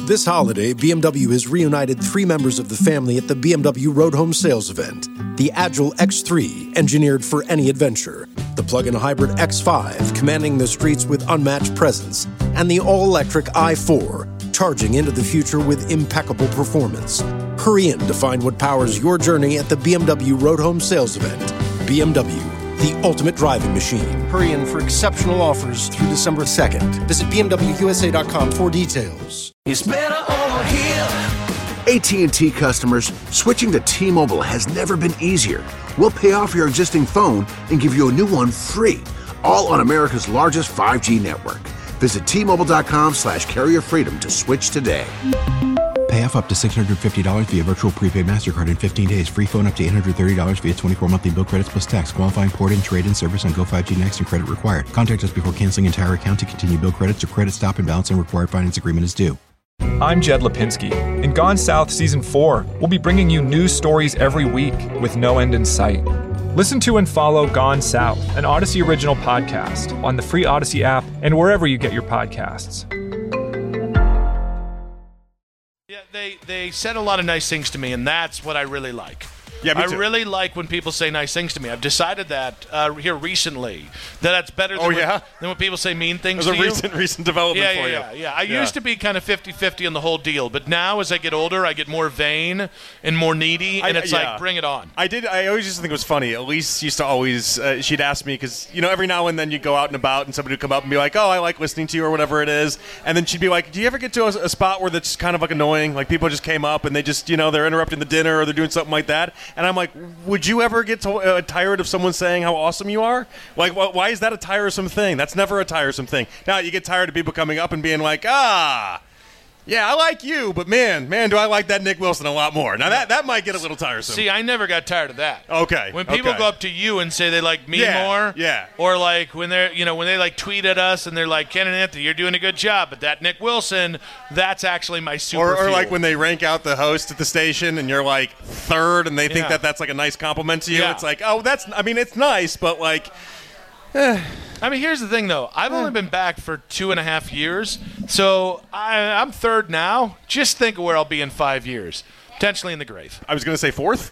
This holiday, BMW has reunited 3 members of the family at the BMW Road Home Sales event. The Agile X3, engineered for any adventure. The plug-in hybrid X5, commanding the streets with unmatched presence. And the all-electric i4, charging into the future with impeccable performance. Hurry in to find what powers your journey at the BMW Road Home Sales event. BMW, the ultimate driving machine. Hurry in for exceptional offers through December 2nd. Visit BMWUSA.com for details. It's better over here. AT&T customers, switching to T-Mobile has never been easier. We'll pay off your existing phone and give you a new one free, all on America's largest 5G network. Visit T-Mobile.com/carrier freedom to switch today. Pay off up to $650 via virtual prepaid MasterCard in 15 days. Free phone up to $830 via 24 monthly bill credits plus tax. Qualifying port-in, trade-in service on Go 5G Next and credit required. Contact us before canceling entire account to continue bill credits or credit stop and balance and required finance agreement is due. I'm Jed Lipinski. In Gone South Season 4, we'll be bringing you news stories every week with no end in sight. Listen to and follow Gone South, an Odyssey original podcast, on the free Odyssey app and wherever you get your podcasts. Yeah, they said a lot of nice things to me, and that's what I really like. Yeah, me too. I really like when people say nice things to me. I've decided that here recently, that's better than, than when people say mean things to you. There's a recent development for you. Yeah. I used to be kind of 50-50 on the whole deal, but now as I get older, I get more vain and more needy, and it's like, bring it on. I always used to think it was funny. Elise used to always, she'd ask me, because, every now and then you go out and about, and somebody would come up and be like, oh, I like listening to you, or whatever it is. And then she'd be like, do you ever get to a spot where that's kind of like annoying? Like people just came up and they just, they're interrupting the dinner or they're doing something like that. And I'm like, would you ever get tired of someone saying how awesome you are? Like, why is that a tiresome thing? That's never a tiresome thing. Now, you get tired of people coming up and being like, yeah, I like you, but man, do I like that Nick Wilson a lot more. Now, that might get a little tiresome. See, I never got tired of that. Okay. When people go up to you and say they like me more, yeah, or like when they're, when they like tweet at us and they're like, Ken and Anthony, you're doing a good job, but that Nick Wilson, that's actually my super Or like when they rank out the host at the station and you're like third and they think that's like a nice compliment to you. Yeah. It's like, it's nice, but like... here's the thing, though. I've only been back for 2.5 years, so I'm third now. Just think of where I'll be in 5 years. Potentially in the grave. I was going to say fourth?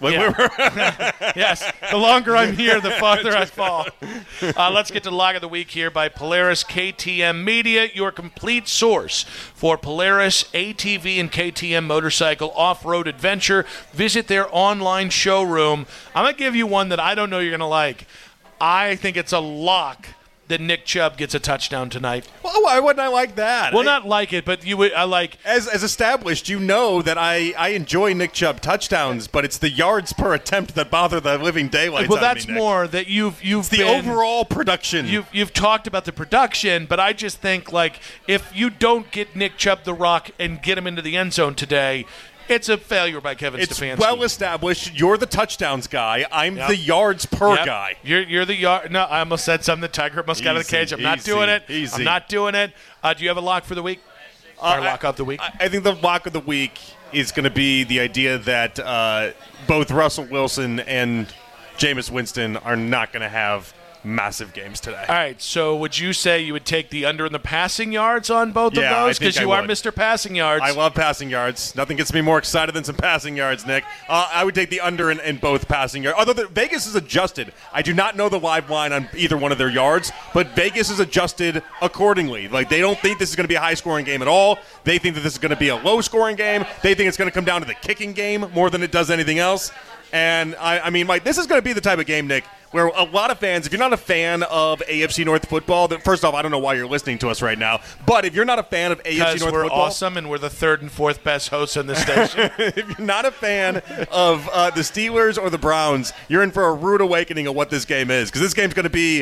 Yes. The longer I'm here, the farther I fall. Let's get to the Log of the Week here by Polaris KTM Media, your complete source for Polaris ATV and KTM motorcycle off-road adventure. Visit their online showroom. I'm going to give you one that I don't know you're going to like. I think it's a lock that Nick Chubb gets a touchdown tonight. Well, why wouldn't I like that? Well, not like it, but you would. I like as established. That I enjoy Nick Chubb touchdowns, but it's the yards per attempt that bother the living daylights. Well, out that's of me, Nick. More that you've the overall production. You've talked about the production, but I just think like if you don't get Nick Chubb the rock and get him into the end zone today. It's a failure by Kevin Stefanski. It's well established. You're the touchdowns guy. I'm the yards per guy. You're the yard. No, I almost said something. The Tiger almost got out of the cage. I'm not doing it. I'm not doing it. Do you have a lock for the week? Or lock of the week? I think the lock of the week is going to be the idea that both Russell Wilson and Jameis Winston are not going to have massive games today. All right, so would you say you would take the under in the passing yards on both of those? Because you are Mr. Passing Yards. I love passing yards. Nothing gets me more excited than some passing yards, Nick. I would take the under in both passing yards. Although Vegas is adjusted. I do not know the live line on either one of their yards, but Vegas is adjusted accordingly. Like, they don't think this is going to be a high-scoring game at all. They think that this is going to be a low-scoring game. They think it's going to come down to the kicking game more than it does anything else. And, this is going to be the type of game, Nick, where a lot of fans, if you're not a fan of AFC North football, then first off, I don't know why you're listening to us right now, but if you're not a fan of AFC North football. Because we're awesome and we're the third and fourth best hosts on the station. If you're not a fan of the Steelers or the Browns, you're in for a rude awakening of what this game is, because this game's going to be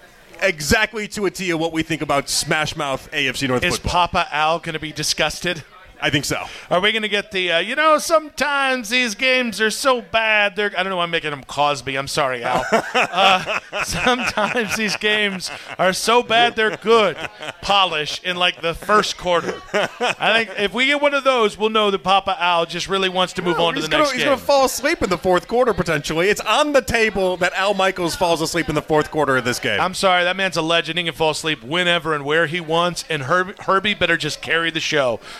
exactly to a T of what we think about Smash Mouth AFC North football. Is Papa Al going to be disgusted? I think so. Are we going to get the, sometimes these games are so bad. I don't know why I'm making them Cosby. I'm sorry, Al. Sometimes these games are so bad they're good. Polish in like the first quarter. I think if we get one of those, we'll know that Papa Al just really wants to move on to the next game. He's going to fall asleep in the fourth quarter, potentially. It's on the table that Al Michaels falls asleep in the fourth quarter of this game. I'm sorry. That man's a legend. He can fall asleep whenever and where he wants, and Herbie better just carry the show. Bring on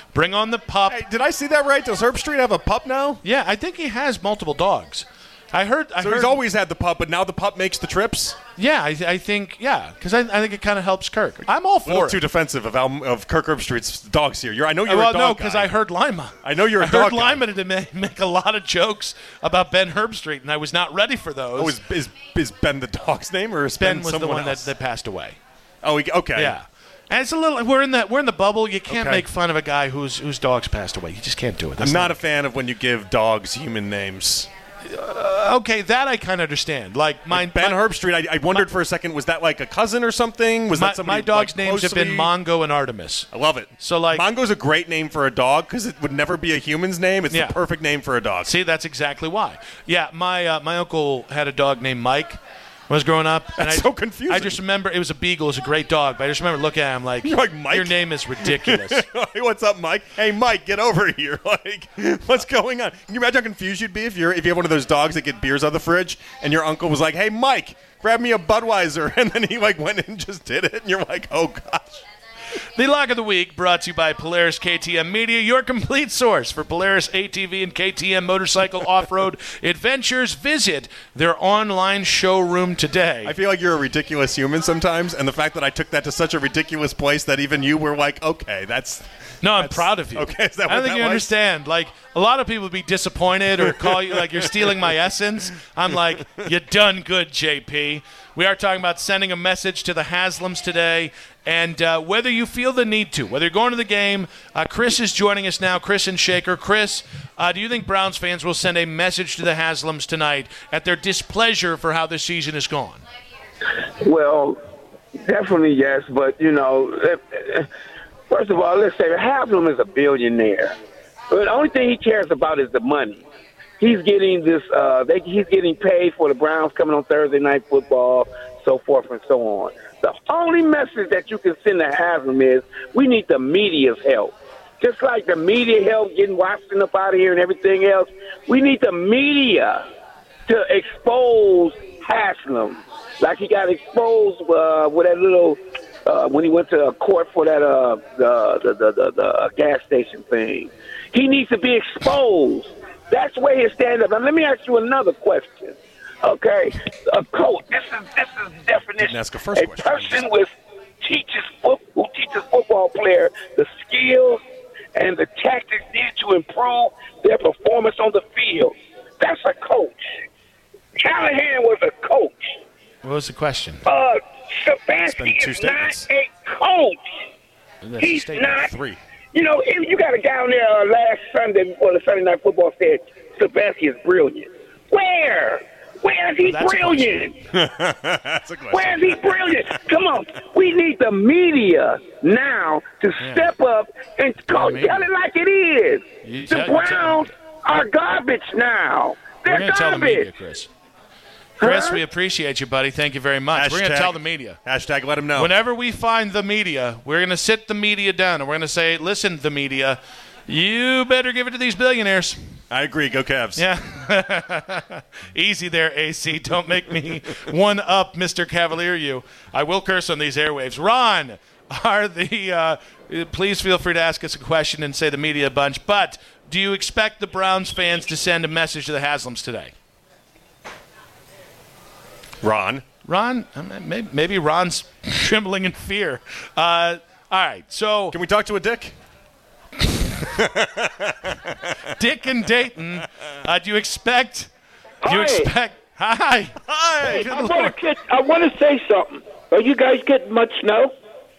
on the pup. Hey, did I see that right? Does Herb Street have a pup now? Yeah, I think he has multiple dogs. I heard. He's always had the pup, but now the pup makes the trips? Yeah, I think, because I think it kind of helps Kirk. I'm all for A little it. too defensive of Kirk Herbstreit's dogs here. I know you're a dog no, guy. because I heard Lima. I know you're a I dog heard guy. Lima to make a lot of jokes about Ben Herbstreit, and I was not ready for those. Oh, is Ben the dog's name, or is Ben Ben was the someone one else? that passed away. Oh, okay. Yeah. And it's a little. We're in the bubble. You can't Okay. make fun of a guy whose dog's passed away. You just can't do it. I'm not a fan of when you give dogs human names. Okay, that I kind of understand. Like Ben Herbstreit, I wondered for a second, was that like a cousin or something? Was that somebody my dogs' like, names have been closely- Mongo and Artemis. I love it. So, like- Mongo's a great name for a dog because it would never be a human's name. It's Yeah. the perfect name for a dog. See, that's exactly why. Yeah, my uncle had a dog named Mike when I was growing up. And That's so confusing. I just remember it was a beagle. It was a great dog. But I just remember looking at him like, You're like, Mike? your name is ridiculous. Hey, what's up, Mike? Hey, Mike, get over here. Like, what's going on? Can you imagine how confused you'd be if you have one of those dogs that get beers out of the fridge and your uncle was like, hey, Mike, grab me a Budweiser. And then he like went in and just did it. And you're like, oh, gosh. The Lock of the Week brought to you by Polaris KTM Media, your complete source for Polaris ATV and KTM motorcycle off-road adventures. Visit their online showroom today. I feel like you're a ridiculous human sometimes, and the fact that I took that to such a ridiculous place that even you were like, okay, that's... No, I'm proud of you. Okay, is that I don't what think that you was? understand. Like, a lot of people would be disappointed or call you like you're stealing my essence. I'm like, you done good, JP. We are talking about sending a message to the Haslams today, and whether you feel the need to, whether you're going to the game, Chris is joining us now, Chris and Shaker. Chris, do you think Browns fans will send a message to the Haslams tonight at their displeasure for how this season has gone? Well, definitely yes, but, first of all, let's say Haslam is a billionaire. But the only thing he cares about is the money. He's getting this. He's getting paid for the Browns coming on Thursday Night Football, so forth and so on. The only message that you can send to Haslam is we need the media's help. Just like the media help getting Washington up out of here and everything else, we need the media to expose Haslam. Like he got exposed with that little. When he went to court for that the gas station thing. He needs to be exposed. That's where he stand up. Now let me ask you another question. Okay, a coach. This is definition. Didn't ask a first question. Person who teaches football player the skills and the tactics needed to improve their performance on the field. That's a coach. Callahan was a coach. What was the question? Stefanski two is statements. not a coach. He's statement. not. Three. You got a guy on there last Sunday before the Sunday Night Football said Stefanski is brilliant. Where is he That's a brilliant? That's a question. Where is he brilliant? Come on. We need the media now to step up and tell it like it is. The Browns are garbage now. We're They're going to tell the media, garbage. Chris. Chris, Huh? we appreciate you, buddy. Thank you very much. We're going to tell the media. Hashtag let him know. Whenever we find the media, we're going to sit the media down and we're going to say, listen, the media, you better give it to these billionaires. I agree. Go Cavs. Yeah. Easy there, AC. Don't make me one up Mr. Cavalier you. I will curse on these airwaves. Ron, please feel free to ask us a question and say the media a bunch, but do you expect the Browns fans to send a message to the Haslams today? Ron, maybe Ron's trembling in fear. All right, so can we talk to a dick? Dick and Dayton, do you expect? Hi. Hi. Hi. I want to say something. Are you guys getting much snow?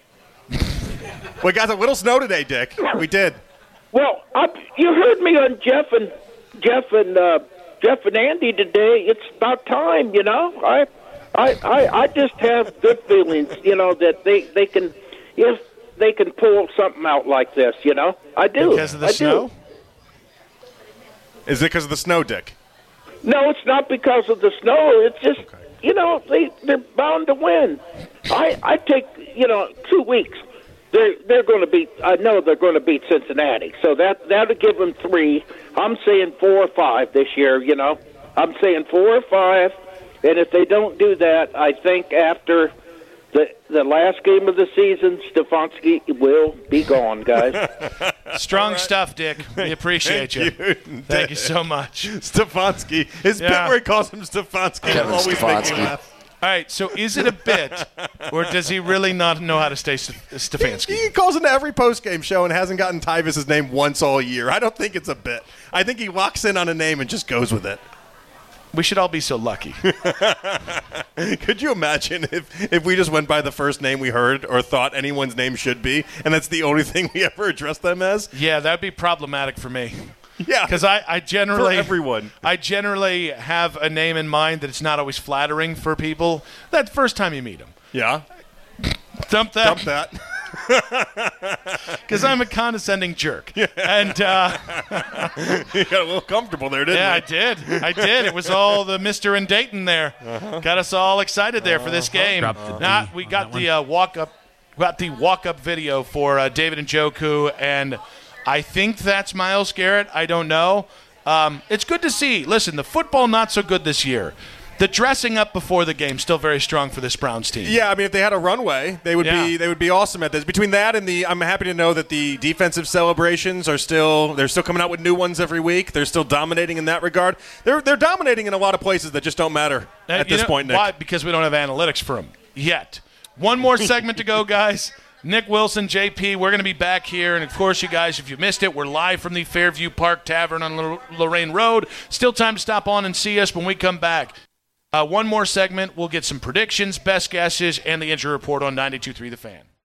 We got a little snow today, Dick. We did. Well, you heard me on Jeff and Andy today. It's about time, I just have good feelings, that they can, if they can pull something out like this, I do. Because of the snow? Is it because of the snow, Dick? No, it's not because of the snow. It's just, they're bound to win. I take, 2 weeks. They're going to beat. I know they're going to beat Cincinnati, so that'll give them 3. I'm saying 4 or 5 this year. I'm saying 4 or 5, and if they don't do that, I think after the last game of the season, Stefanski will be gone, guys. Strong stuff, Dick. We appreciate you. Thank you so much. Stefanski. His bit where he calls him Stefanski. Kevin always Stefanski. make me laugh. All right, so is it a bit, or does he really not know how to say Stefanski? He calls into every postgame show and hasn't gotten Tyvus' name once all year. I don't think it's a bit. I think he locks in on a name and just goes with it. We should all be so lucky. Could you imagine if we just went by the first name we heard or thought anyone's name should be, and that's the only thing we ever address them as? Yeah, that'd be problematic for me. Yeah, because I generally for everyone. I generally have a name in mind that it's not always flattering for people. That first time you meet them. Yeah. Dump that. Dump that. Because I'm a condescending jerk. Yeah. And you got a little comfortable there, didn't you? Yeah, I did. It was all the Mr. and Dayton there. Got us all excited there for this game. We got the walk-up video for David Njoku, and I think that's Myles Garrett. I don't know. It's good to see. Listen, the football not so good this year. The dressing up before the game still very strong for this Browns team. Yeah, I mean, if they had a runway, they would be awesome at this. Between that and I'm happy to know that the defensive celebrations they're still coming out with new ones every week. They're still dominating in that regard. They're dominating in a lot of places that just don't matter at this point, Nick. Why? Because we don't have analytics for them yet. One more segment to go, guys. Nick Wilson, JP, we're going to be back here. And, of course, you guys, if you missed it, we're live from the Fairview Park Tavern on Lorraine Road. Still time to stop on and see us when we come back. One more segment. We'll get some predictions, best guesses, and the injury report on 92.3 The Fan.